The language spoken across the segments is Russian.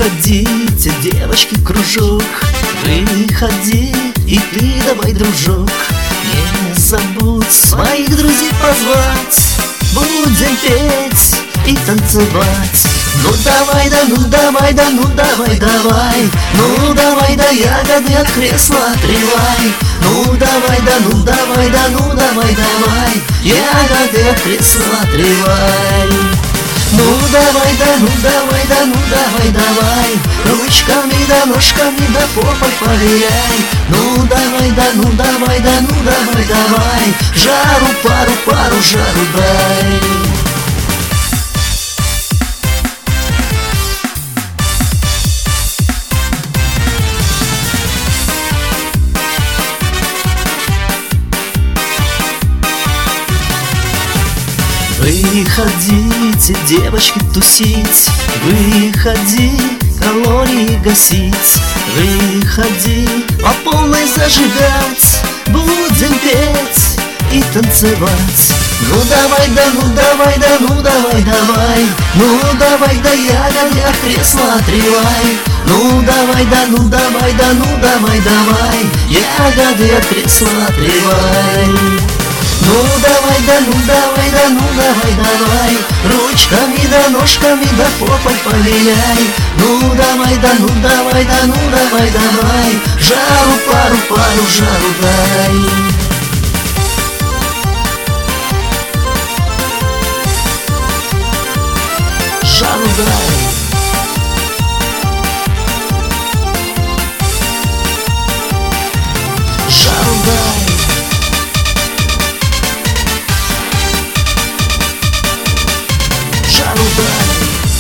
Выходите, девочки, в кружок, выходи, и ты давай, дружок, не забудь своих друзей позвать. Будем петь и танцевать. Ну давай, да, ну давай, да, ну давай, давай. Ну давай, да, ягоды от кресла отрывай. Ну давай, да, ну давай, да, ну давай, давай. Ягоды от кресла отрывай. Ну давай, да, ну давай, да, ну давай, давай. Ручками да ножками да попой повеяй. Ну давай, да, ну давай, да, ну давай, давай. Жару, пару, пару, жару дай. Выходите, девочки, тусить, выходи, калории гасить, выходи, по полной зажигать, будем петь и танцевать. Ну давай, да, ну давай, да, ну давай, давай. Ну давай, да, ягоды от кресла отрывай. Ну давай, да, ну давай, да, ну давай, давай. Ягоды от кресла отрывай. Ну давай, да, ну давай, да, ну давай, давай. Ручками да ножками да попой повеяй. Ну давай, да, ну давай, да, ну давай, давай. Жару, пару, пару, жару дай. Жару дай. Жару дай. Жару дай.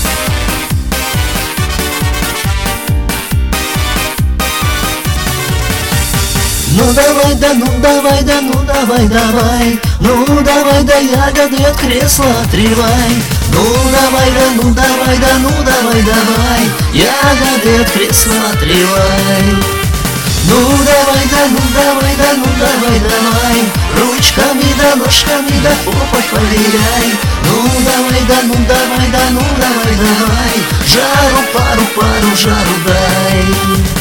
Ну давай, да, ну давай, да, ну давай, давай. Ну давай, да, ягоды от кресла отрывай. Ну давай, да, ну давай, да, ну давай, давай. Ягоды от кресла отрывай. Ну давай, да, ну давай, да, ну давай, давай. Ручками да ножками да попой повеяй. Ну давай, да, ну давай, да, ну давай, давай. Жару, пару, пару, жару дай.